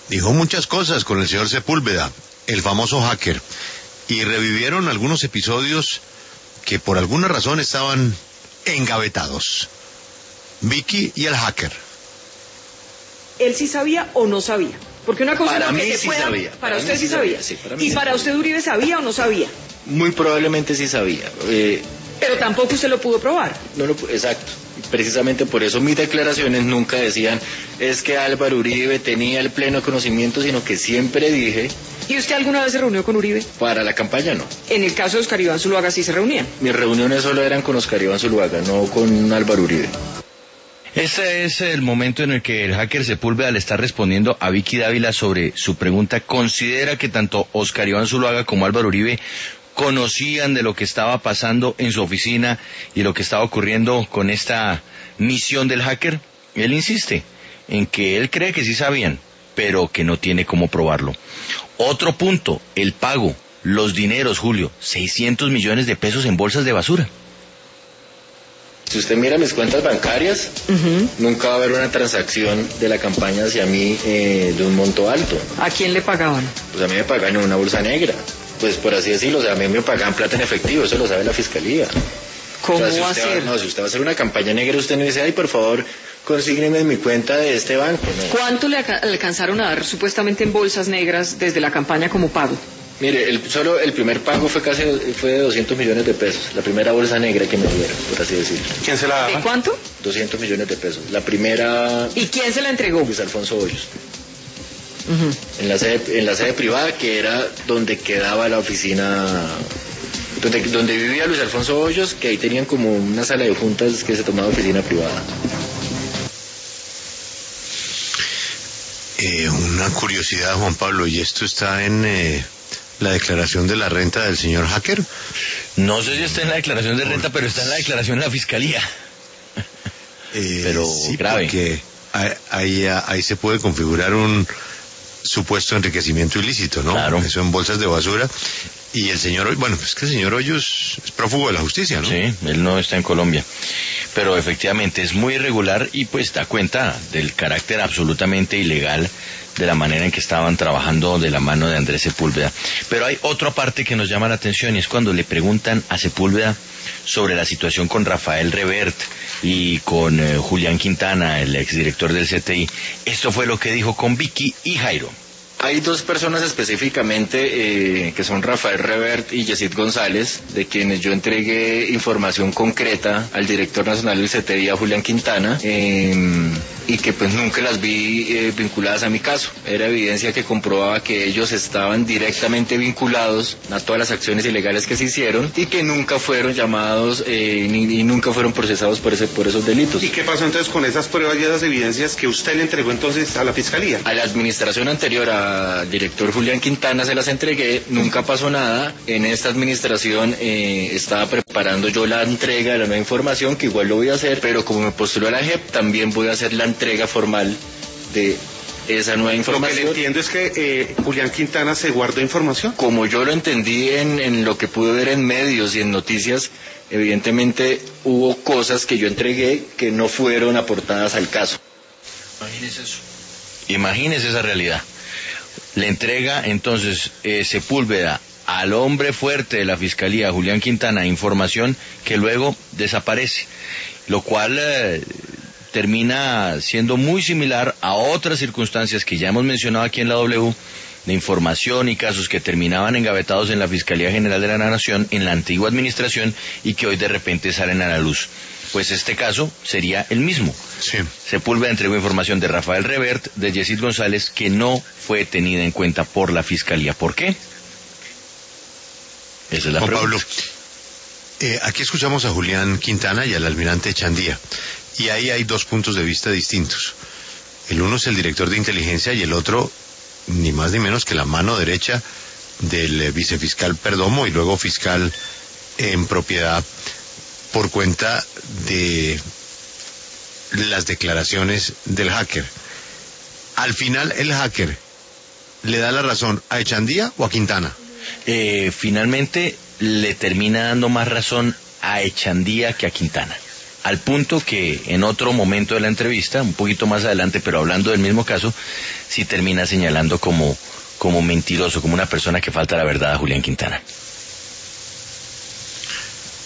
dijo muchas cosas con el señor Sepúlveda, el famoso hacker, y revivieron algunos episodios que por alguna razón estaban engavetados. Vicky y el hacker. ¿Él sí sabía o no sabía? Porque una cosa para es lo que mí se sí pueda... sabía. Para usted sí sabía. Sí, para mí ¿Y sí para sabía. usted Uribe sabía o no sabía? Muy probablemente sí sabía. Pero tampoco usted lo pudo probar. Exacto. Precisamente por eso mis declaraciones nunca decían es que Álvaro Uribe tenía el pleno conocimiento, sino que siempre dije... ¿Y usted alguna vez se reunió con Uribe? Para la campaña no. En el caso de Oscar Iván Zuluaga sí se reunían. Mis reuniones solo eran con Oscar Iván Zuluaga, no con Álvaro Uribe. Este es el momento en el que el hacker Sepúlveda le está respondiendo a Vicky Dávila sobre su pregunta. ¿Considera que tanto Oscar Iván Zuluaga como Álvaro Uribe conocían de lo que estaba pasando en su oficina y lo que estaba ocurriendo con esta misión del hacker? Él insiste en que él cree que sí sabían, pero que no tiene cómo probarlo. Otro punto, el pago, los dineros, Julio, 600 millones de pesos en bolsas de basura. Si usted mira mis cuentas bancarias, nunca va a haber una transacción de la campaña hacia mí de un monto alto. ¿A quién le pagaban? Pues a mí me pagan en una bolsa negra. Pues por así decirlo, o sea, a mí me pagan plata en efectivo, eso lo sabe la fiscalía. ¿Cómo o sea, si va a usted ser? si usted va a hacer una campaña negra, usted no dice, ay, por favor, consígneme mi cuenta de este banco. No. ¿Cuánto le alcanzaron a dar supuestamente en bolsas negras desde la campaña como pago? Mire, solo el primer pago fue de 200 millones de pesos, la primera bolsa negra que me dieron, por así decirlo. ¿Quién se la daba? ¿De cuánto? 200 millones de pesos. La primera... ¿Y quién se la entregó? Luis Alfonso Hoyos. En la sede privada, que era donde quedaba la oficina, donde vivía Luis Alfonso Hoyos, que ahí tenían como una sala de juntas que se tomaba oficina privada. Una curiosidad, Juan Pablo, ¿y esto está en la declaración de la renta del señor hacker? No sé si está en la declaración de renta, pero está en la declaración de la fiscalía. Pero sí, grave. Porque ahí se puede configurar un supuesto enriquecimiento ilícito, ¿no? Claro. Eso en bolsas de basura. Y el señor, bueno, pues que el señor Hoyos es prófugo de la justicia, ¿no? Sí, él no está en Colombia. Pero efectivamente es muy irregular y pues da cuenta del carácter absolutamente ilegal de la manera en que estaban trabajando de la mano de Andrés Sepúlveda. Pero hay otra parte que nos llama la atención y es cuando le preguntan a Sepúlveda sobre la situación con Rafael Revert y con Julián Quintana, el exdirector del CTI. Esto fue lo que dijo con Vicky y Jairo. Hay dos personas específicamente que son Rafael Revert y Yesid González, de quienes yo entregué información concreta al director nacional del CTI, a Julián Quintana, y que pues nunca las vi vinculadas a mi caso. Era evidencia que comprobaba que ellos estaban directamente vinculados a todas las acciones ilegales que se hicieron y que nunca fueron llamados y nunca fueron procesados por esos delitos. ¿Y qué pasó entonces con esas pruebas y esas evidencias que usted le entregó entonces a la fiscalía? A la administración anterior, al director Julián Quintana, se las entregué, nunca pasó nada. En esta administración estaba preparando yo la entrega de la nueva información, que igual lo voy a hacer, pero como me postuló a la JEP, también voy a hacer la entrega formal de esa nueva información. Lo que le entiendo es que Julián Quintana se guardó información. Como yo lo entendí en lo que pude ver en medios y en noticias, evidentemente hubo cosas que yo entregué que no fueron aportadas al caso. Imagínese eso. Imagínese esa realidad. Le entrega entonces Sepúlveda al hombre fuerte de la fiscalía, Julián Quintana, información que luego desaparece, lo cual termina siendo muy similar a otras circunstancias que ya hemos mencionado aquí en la W, de información y casos que terminaban engavetados en la Fiscalía General de la Nación en la antigua administración y que hoy de repente salen a la luz. Pues este caso sería el mismo. Sí. Sepúlveda entregó información de Rafael Revert, de Yesid González, que no fue tenida en cuenta por la Fiscalía. ¿Por qué? Esa es la Juan pregunta. Pablo, aquí escuchamos a Julián Quintana y al almirante Chandía, y ahí hay dos puntos de vista distintos. El uno es el director de inteligencia y el otro, ni más ni menos que la mano derecha del vicefiscal Perdomo y luego fiscal en propiedad por cuenta de las declaraciones del hacker. Al final, el hacker le da la razón a Echandía o a Quintana. Finalmente le termina dando más razón a Echandía que a Quintana. al punto que en otro momento de la entrevista, un poquito más adelante, pero hablando del mismo caso, sí termina señalando como mentiroso, como una persona que falta la verdad a Julián Quintana.